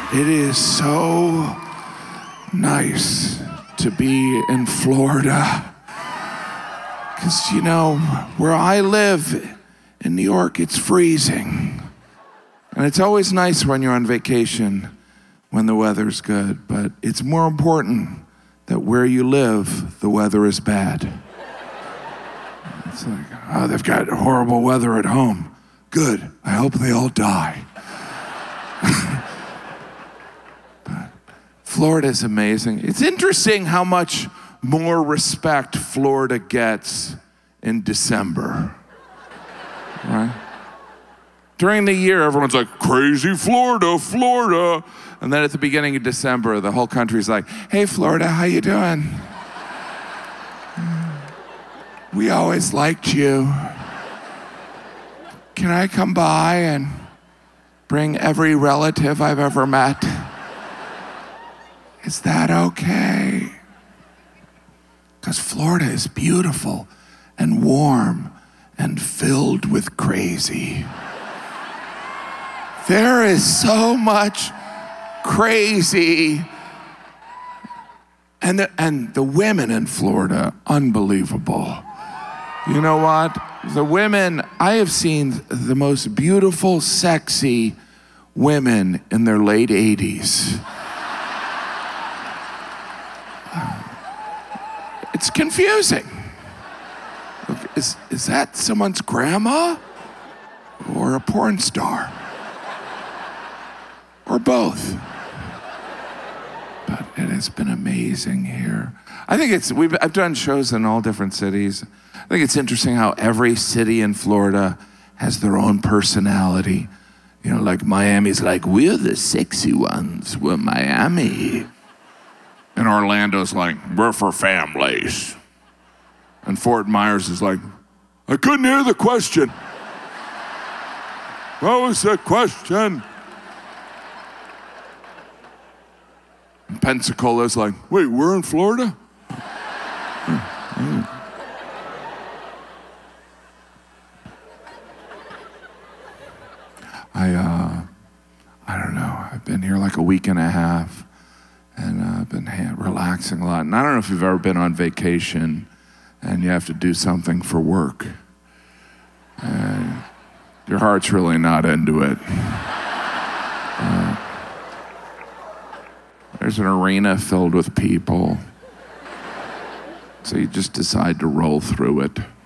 It is so nice to be in Florida. Because, you know, where I live in New York, it's freezing. And it's always nice when you're on vacation when the weather's good, but it's more important that where you live, the weather is bad. It's like, oh, they've got horrible weather at home. Good, I hope they all die. Florida is amazing. It's interesting how much more respect Florida gets in December, right? During the year, everyone's like, crazy Florida, Florida. And then at the beginning of December, the whole country's like, hey, Florida, how you doing? We always liked you. Can I come by and bring every relative I've ever met? Is that okay? Because Florida is beautiful and warm and filled with crazy. There is so much crazy. And the women in Florida, unbelievable. You know what? The women, I have seen the most beautiful, sexy women in their late 80s. It's confusing. Is that someone's grandma or a porn star? Or both? But it has been amazing here. I think I've done shows in all different cities. I think it's interesting how every city in Florida has their own personality. You know, like Miami's like, we're the sexy ones, we're Miami. And Orlando's like, we're for families. And Fort Myers is like, I couldn't hear the question. What was the question? And Pensacola's like, wait, we're in Florida? I don't know. I've been here like a week and a half. And I've been relaxing a lot. And I don't know if you've ever been on vacation and you have to do something for work. And your heart's really not into it. There's an arena filled with people. So you just decide to roll through it.